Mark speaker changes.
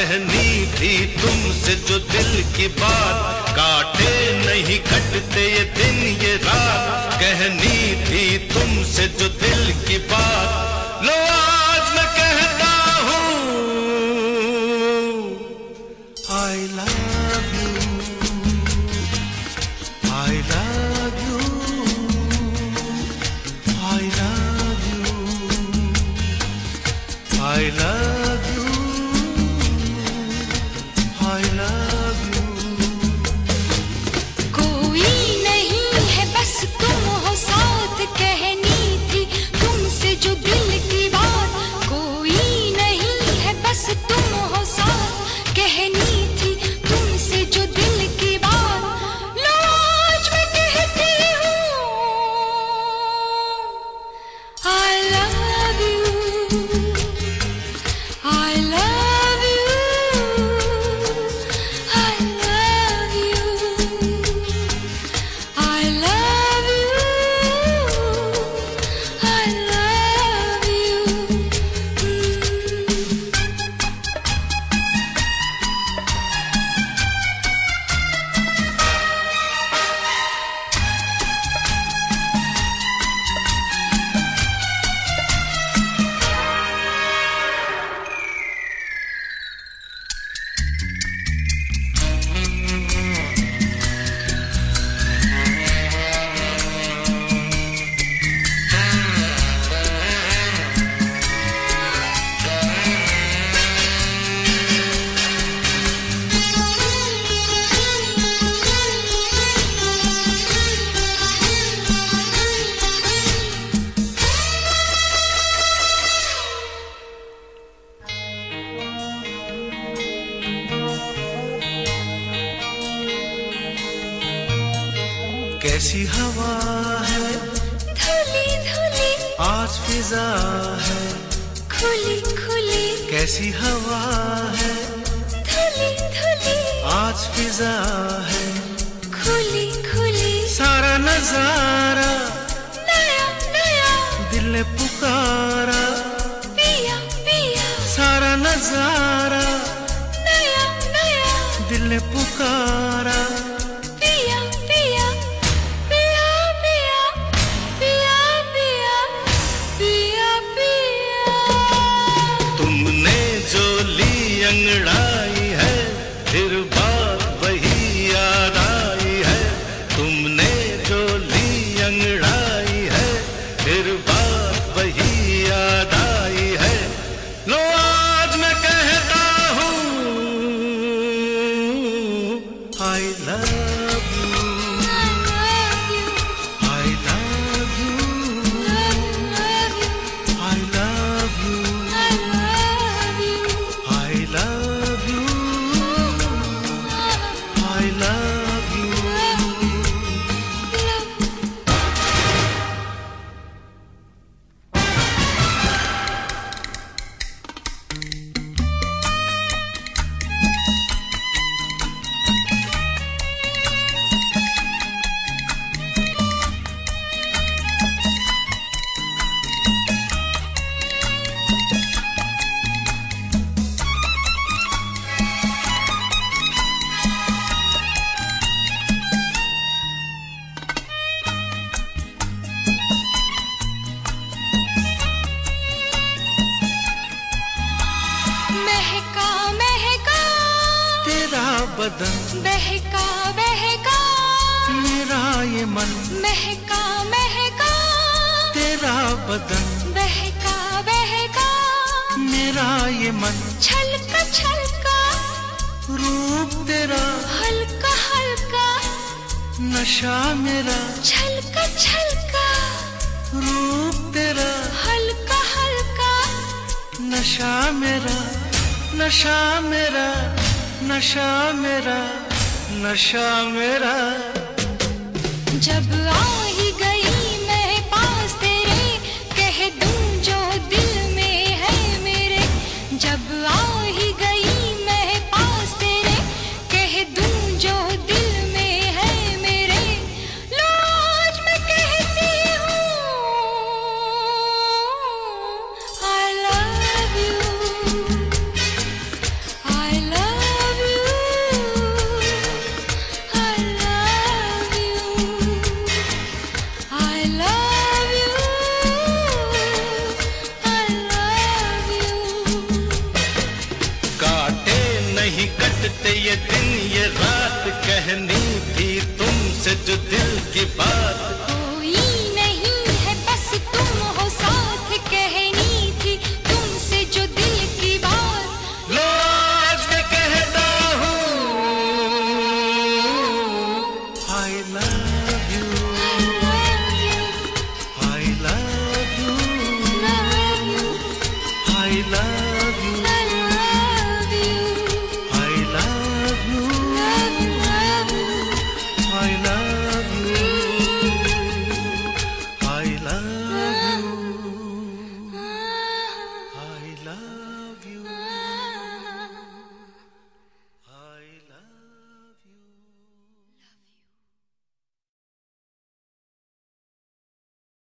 Speaker 1: कहनी थी तुमसे जो दिल की बात, काटे नहीं कटते ये दिन ये रात। कहनी थी तुमसे जो दिल की बात, लो आज मैं कहता हूँ I love you, I love you, I love you, I love you, I love you।
Speaker 2: कोई नहीं है बस तुम हो साथ, कहनी थी तुमसे जो दिल की बात। कोई नहीं है बस तुम हो साथ, कहनी थी तुमसे जो दिल की बात। लो आज मैं कहती हूँ I love you, I love you, I love you, I love you, I love you।
Speaker 1: कैसी हवा है
Speaker 2: धुली धुली
Speaker 1: आज फिजा है,
Speaker 2: खुली खुली
Speaker 1: कैसी हवा है
Speaker 2: धुली धुली
Speaker 1: आज फिजा है।
Speaker 2: खुली खुली
Speaker 1: सारा नजारा
Speaker 2: नया नया
Speaker 1: दिल ने पुकारा,
Speaker 2: पिया पिया
Speaker 1: सारा नजारा
Speaker 2: नया नया
Speaker 1: दिल ने पुकारा।
Speaker 2: पिया पिया पिया पिया पिया पिया पिया पिया।
Speaker 1: तुमने जो ली अंगड़ाई है, फिर बात वही याद आई है। तुमने जो ली अंगड़ाई है, फिर बात वही याद आई है। लो आज मैं कहता हूँ I love you,
Speaker 2: I love you,
Speaker 1: I love you,
Speaker 2: love you,
Speaker 1: I love you, I love you, I love you।
Speaker 2: महका महका
Speaker 1: तेरा बदन
Speaker 2: बहका बहका
Speaker 1: मेरा ये मन,
Speaker 2: महका महका
Speaker 1: तेरा बदन
Speaker 2: बहका बहका
Speaker 1: मेरा ये मन।
Speaker 2: छलका छलका
Speaker 1: रूप तेरा
Speaker 2: हल्का हल्का
Speaker 1: नशा मेरा,
Speaker 2: छलका छलका
Speaker 1: रूप तेरा
Speaker 2: हल्का हल्का
Speaker 1: नशा मेरा, नशा मेरा, नशा मेरा, नशा मेरा।
Speaker 2: जब आ ही गई मैं पास तेरे, कह दूं जो दिल में है मेरे। जब आ ही गई मैं पास तेरे, कह दूं जो दिल में है मेरे। लो आज मैं कहती हूँ I love you, I
Speaker 1: नहीं कटते ये दिन ये रात, कहनी थी तुमसे जो दिल की बात।
Speaker 2: कोई नहीं है बस तुम हो साथ, कहनी थी तुमसे जो दिल की बात।
Speaker 1: लो आज मैं कहता हूँ I love you, I love you, I love you, I love you।